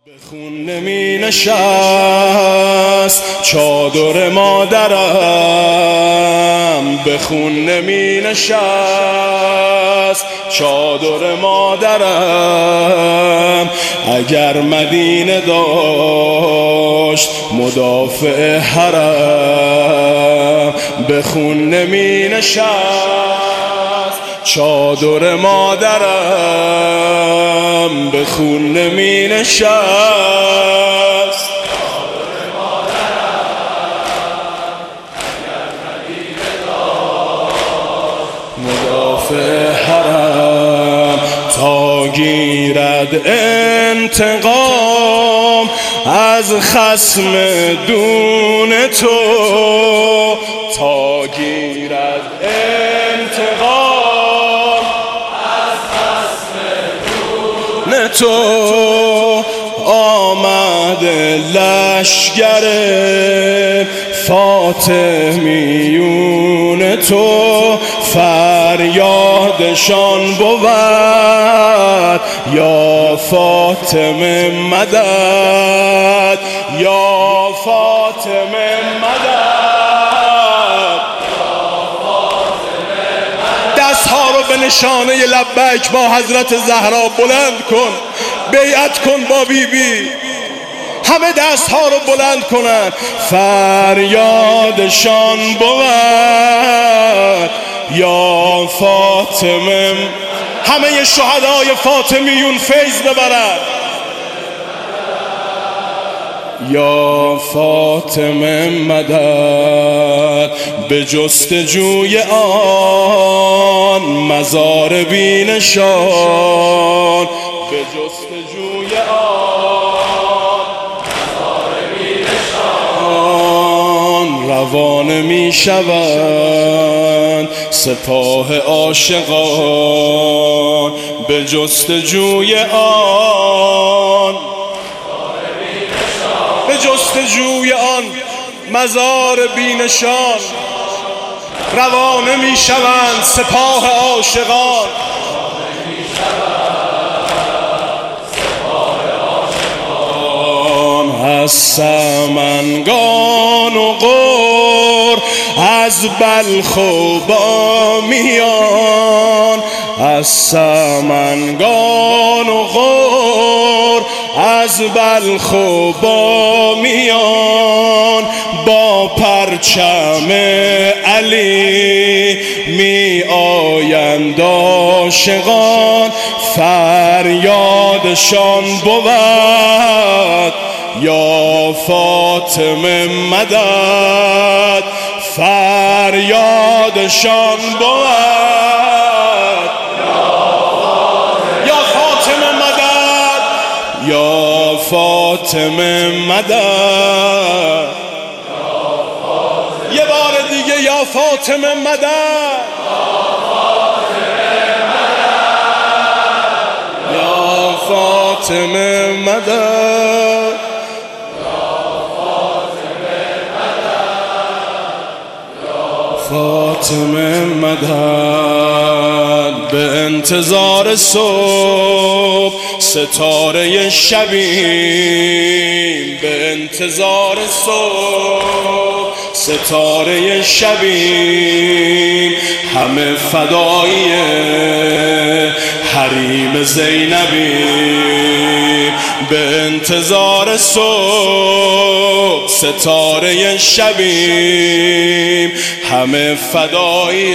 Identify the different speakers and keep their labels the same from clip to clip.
Speaker 1: خون نمی نشست چادر مادرم، به خون نمی نشست چادر مادرم. اگر مدینه داشت مدافع حرم، به خون نمی نشست چادر مادرم، به خون نمی نشست
Speaker 2: چادر مادرم. اگر مدینه داشت
Speaker 1: مدافع حرم، تا گیرد انتقام از خصم دون تو، تا گیرد انتقام
Speaker 2: از خصم دون
Speaker 1: تو. آمد لشگر فاطمیون تو، فریادشان بود یا فاطمه مدد، یا فاطمه مدد. دستها رو به نشانه لبیک با حضرت زهرا بلند کن، بیعت کن با بیبی. همه دستها رو بلند کنن، فریادشان بود یا فاطمه. همه شهدای فاطمیون فیض ببرن یا فاطمه مدد. به جستجوی آن مزار بی نشان، به جستجوی آن
Speaker 2: مزار بی نشان،
Speaker 1: روانه می شوند سپاه عاشقان. به جستجوی آن، به جستجوی آن مزار بی نشان، روانه می شوند سپاه عاشقان. از سمنگان و غور، از بلخ و بامیان، از سمنگان و غور، از بلخ و بامیان، با پرچم علی می آیند عاشقان. فریادشان بود یا فاطمه مدد، فریادشان بود یا فاطمه مدد، یا فاطمه مدد. یه بار دیگه یا فاطمه مدد، یا فاطمه مدد. فاطمه مدد. به انتظار صبح ستاره شبیم، به انتظار صبح ستاره شبیم. همه فدایی حریم زینبیم، به انتظار صبح ستاره شبیم. همه فدایی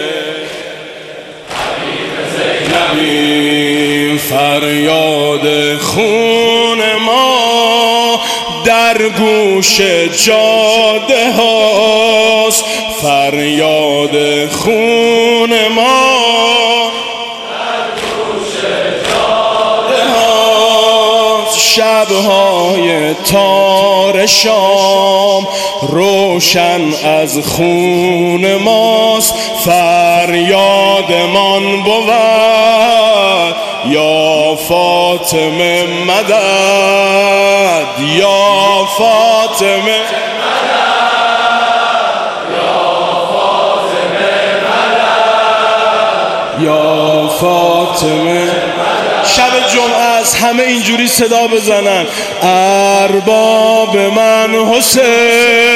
Speaker 2: حریم زینبیم.
Speaker 1: فریاد خون ما در گوش جاده هاست، فریاد خون ما
Speaker 2: در گوش جاده
Speaker 1: هاست. شبهای تار شام روشن از خون ماست، فریادمان بود یا فاطمه مدد، یا فاطمه یا فاطمه. شب جمعه است همه اینجوری صدا بزنن ارباب من حسین